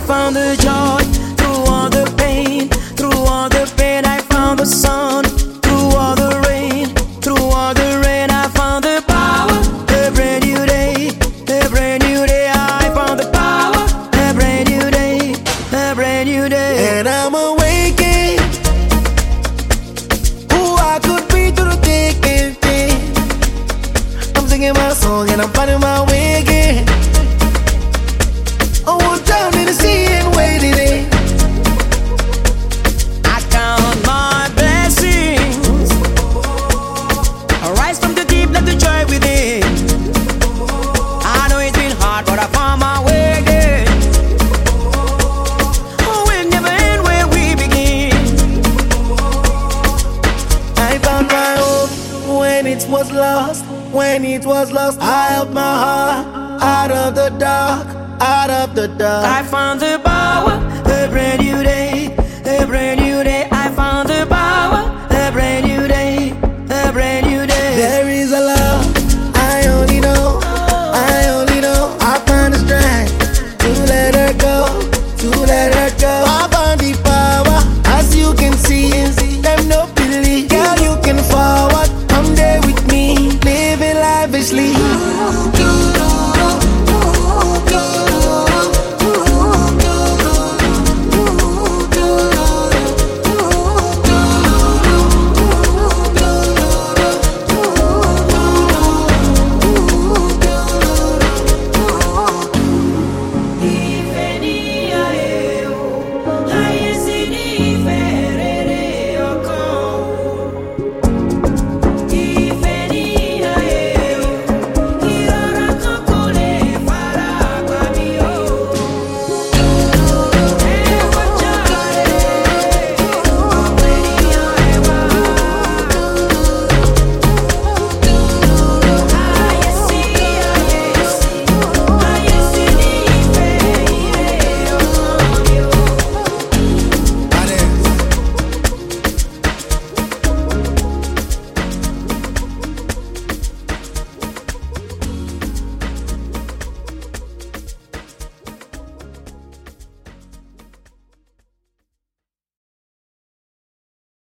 found the joy through all the pain. Through all the pain, I found the sun. Through all the rain, through all the rain, I found the power. A brand new day, a brand new day. I found the power. A brand new day, a brand new day. And I'm awakened. Who I could be through the thick and thin. I'm singing my song and I'm finding my way again. I was down in the sea and wading in. I count my blessings. I rise from the deep, let the joy within. I know it's been hard, but I found my way again. Oh, we'll never end where we begin. I found my hope when it was lost. When it was lost, I held my heart out of the dark, out of the dark. I found the power, a brand